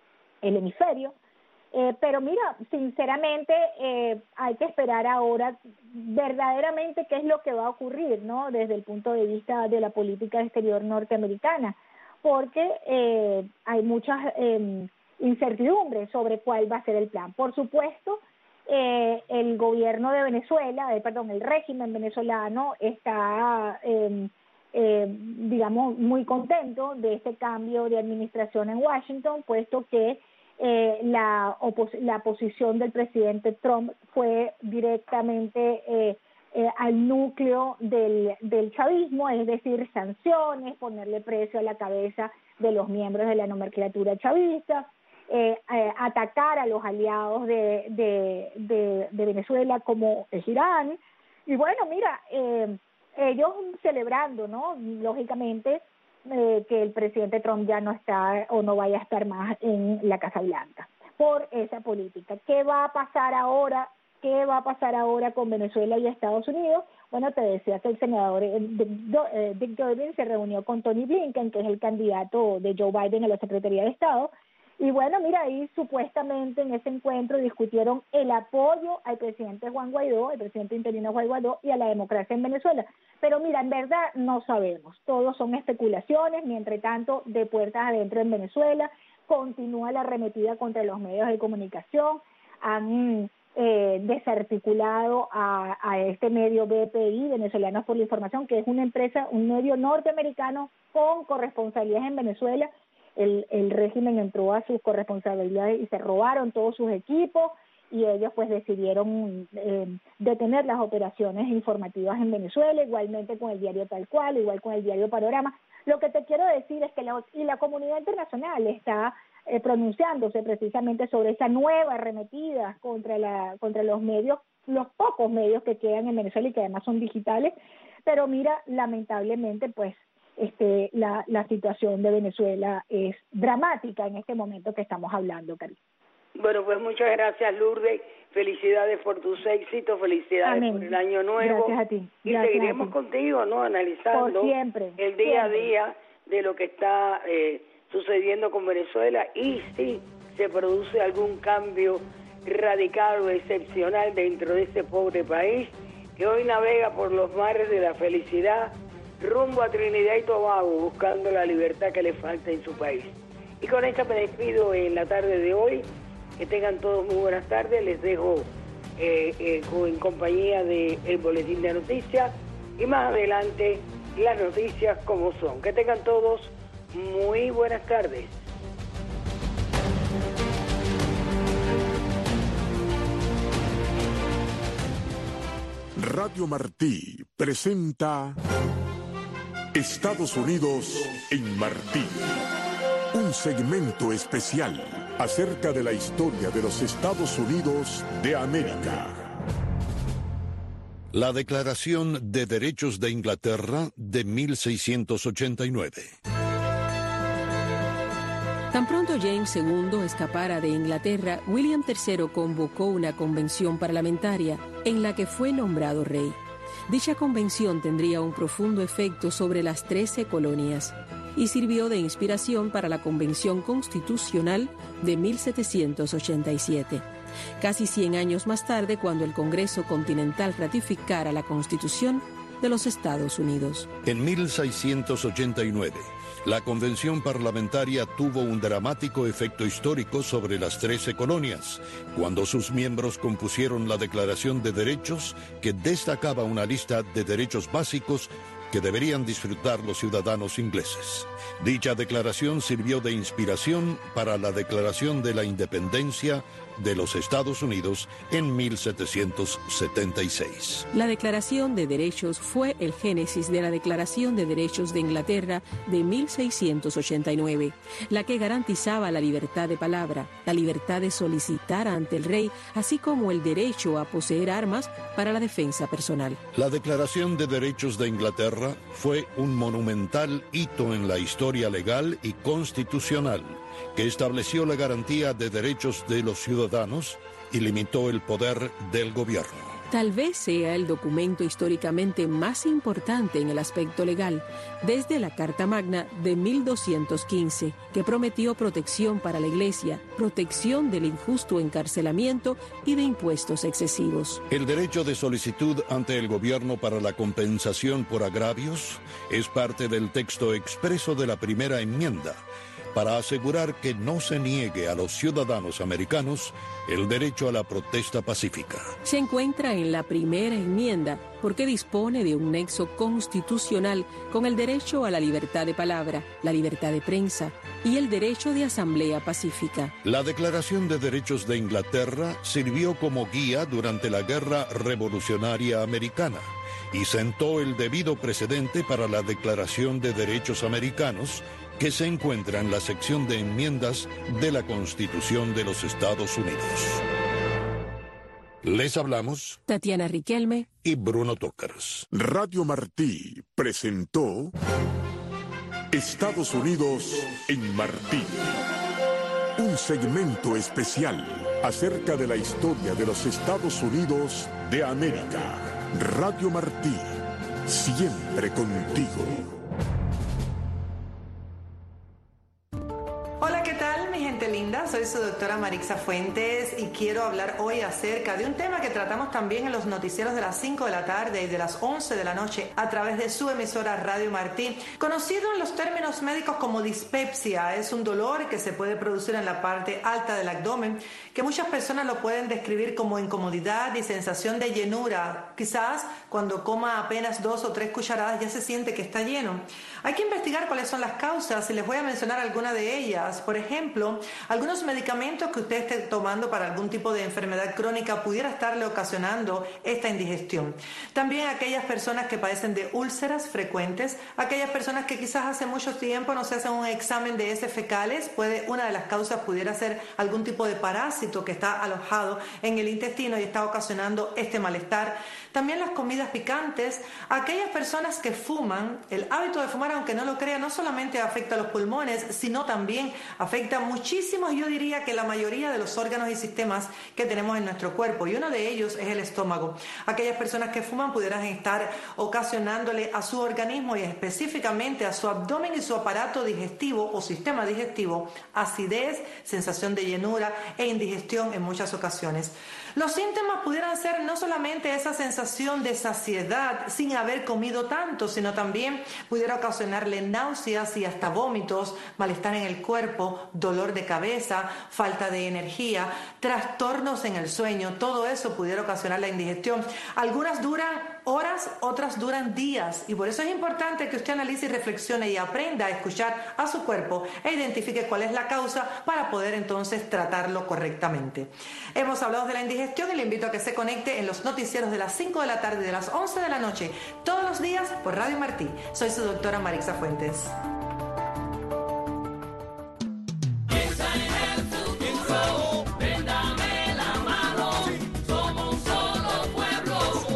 el hemisferio. Eh, pero mira, sinceramente eh, hay que esperar ahora verdaderamente qué es lo que va a ocurrir, ¿no? Desde el punto de vista de la política exterior norteamericana, porque eh, hay muchas eh, incertidumbres sobre cuál va a ser el plan. Por supuesto, Eh, el gobierno de Venezuela, eh, perdón, el régimen venezolano está, eh, eh, digamos, muy contento de este cambio de administración en Washington, puesto que eh, la, opos- la posición del presidente Trump fue directamente eh, eh, al núcleo del, del chavismo, es decir, sanciones, ponerle precio a la cabeza de los miembros de la nomenclatura chavista, Eh, eh, atacar a los aliados de, de, de, de Venezuela como es Irán. Y bueno, mira, eh, ellos celebrando, ¿no? Lógicamente eh, que el presidente Trump ya no está o no vaya a estar más en la Casa Blanca por esa política. ¿Qué va a pasar ahora? ¿Qué va a pasar ahora con Venezuela y Estados Unidos? Bueno, te decía que el senador eh, Dick Durbin se reunió con Tony Blinken, que es el candidato de Joe Biden a la Secretaría de Estado. Y bueno, mira, ahí supuestamente en ese encuentro discutieron el apoyo al presidente Juan Guaidó, el presidente interino Juan Guaidó, y a la democracia en Venezuela. Pero mira, en verdad no sabemos, todos son especulaciones. Mientras tanto, de puertas adentro en Venezuela, continúa la arremetida contra los medios de comunicación, han eh, desarticulado a, a este medio B P I, Venezolanos por la Información, que es una empresa, un medio norteamericano con corresponsabilidades en Venezuela. El, el régimen entró a sus corresponsabilidades y se robaron todos sus equipos y ellos pues decidieron eh, detener las operaciones informativas en Venezuela, igualmente con el diario Tal Cual, igual con el diario Panorama. Lo que te quiero decir es que la, y la comunidad internacional está eh, pronunciándose precisamente sobre esa nueva arremetida contra, la, contra los medios, los pocos medios que quedan en Venezuela y que además son digitales, pero mira, lamentablemente pues Este, la, la situación de Venezuela es dramática en este momento que estamos hablando, Cari. Bueno, pues muchas gracias, Lourdes. Felicidades por tus éxitos, felicidades Amén. por el año nuevo. Gracias a ti. Y Gracias seguiremos a ti. contigo, ¿no? Analizando por siempre, el día siempre. a día de lo que está eh, sucediendo con Venezuela y si se produce algún cambio radical o excepcional dentro de ese pobre país que hoy navega por los mares de la felicidad rumbo a Trinidad y Tobago, buscando la libertad que le falta en su país. Y con esta me despido en la tarde de hoy. Que tengan todos muy buenas tardes. Les dejo eh, eh, en compañía de el Boletín de Noticias y más adelante las noticias como son. Que tengan todos muy buenas tardes. Radio Martí presenta Estados Unidos en Martí, un segmento especial acerca de la historia de los Estados Unidos de América. La Declaración de Derechos de Inglaterra de mil seiscientos ochenta y nueve. Tan pronto James segundo escapara de Inglaterra, William tercero convocó una convención parlamentaria en la que fue nombrado rey. Dicha convención tendría un profundo efecto sobre las trece colonias y sirvió de inspiración para la Convención Constitucional de mil setecientos ochenta y siete. Casi cien años más tarde, cuando el Congreso Continental ratificara la Constitución de los Estados Unidos. En mil seiscientos ochenta y nueve, la Convención Parlamentaria tuvo un dramático efecto histórico sobre las trece colonias, cuando sus miembros compusieron la Declaración de Derechos, que destacaba una lista de derechos básicos que deberían disfrutar los ciudadanos ingleses. Dicha declaración sirvió de inspiración para la Declaración de la Independencia de los Estados Unidos en mil setecientos setenta y seis. La Declaración de Derechos fue el génesis de la Declaración de Derechos de Inglaterra de mil seiscientos ochenta y nueve, la que garantizaba la libertad de palabra, la libertad de solicitar ante el rey, así como el derecho a poseer armas para la defensa personal. La Declaración de Derechos de Inglaterra fue un monumental hito en la historia legal y constitucional, que estableció la garantía de derechos de los ciudadanos y limitó el poder del gobierno. Tal vez sea el documento históricamente más importante en el aspecto legal, desde la Carta Magna de mil doscientos quince, que prometió protección para la Iglesia, protección del injusto encarcelamiento y de impuestos excesivos. El derecho de solicitud ante el gobierno para la compensación por agravios es parte del texto expreso de la primera enmienda, para asegurar que no se niegue a los ciudadanos americanos el derecho a la protesta pacífica. Se encuentra en la primera enmienda porque dispone de un nexo constitucional con el derecho a la libertad de palabra, la libertad de prensa y el derecho de asamblea pacífica. La Declaración de Derechos de Inglaterra sirvió como guía durante la Guerra Revolucionaria Americana y sentó el debido precedente para la Declaración de Derechos Americanos, que se encuentra en la sección de enmiendas de la Constitución de los Estados Unidos. Les hablamos Tatiana Riquelme y Bruno Tócaras. Radio Martí presentó Estados Unidos en Martí, un segmento especial acerca de la historia de los Estados Unidos de América. Radio Martí, siempre contigo. Hola, ¿qué tal, mi gente linda? Soy su doctora Marixa Fuentes y quiero hablar hoy acerca de un tema que tratamos también en los noticieros de las cinco de la tarde y de las once de la noche a través de su emisora Radio Martí, conocido en los términos médicos como dispepsia. Es un dolor que se puede producir en la parte alta del abdomen, que muchas personas lo pueden describir como incomodidad y sensación de llenura. Quizás cuando coma apenas dos o tres cucharadas ya se siente que está lleno. Hay que investigar cuáles son las causas y les voy a mencionar algunas de ellas. Por ejemplo, algunos medicamentos que usted esté tomando para algún tipo de enfermedad crónica pudiera estarle ocasionando esta indigestión. También aquellas personas que padecen de úlceras frecuentes, aquellas personas que quizás hace mucho tiempo no se hacen un examen de heces fecales, puede, una de las causas pudiera ser algún tipo de parásito que está alojado en el intestino y está ocasionando este malestar. También las comidas picantes, aquellas personas que fuman, el hábito de fumar, aunque no lo crea, no solamente afecta a los pulmones, sino también afecta muchísimos, yo diría que la mayoría de los órganos y sistemas que tenemos en nuestro cuerpo, y uno de ellos es el estómago. Aquellas personas que fuman pudieran estar ocasionándole a su organismo y específicamente a su abdomen y su aparato digestivo o sistema digestivo acidez, sensación de llenura e indigestión en muchas ocasiones. Los síntomas pudieran ser no solamente esa sensación de saciedad sin haber comido tanto, sino también pudiera ocasionarle náuseas y hasta vómitos, malestar en el cuerpo, dolor de cabeza, falta de energía, trastornos en el sueño. Todo eso pudiera ocasionar la indigestión. Algunas duran horas, otras duran días, y por eso es importante que usted analice y reflexione y aprenda a escuchar a su cuerpo e identifique cuál es la causa para poder entonces tratarlo correctamente. Hemos hablado de la indigestión y le invito a que se conecte en los noticieros de las cinco de la tarde y de las once de la noche, todos los días por Radio Martí. Soy su doctora Marixa Fuentes.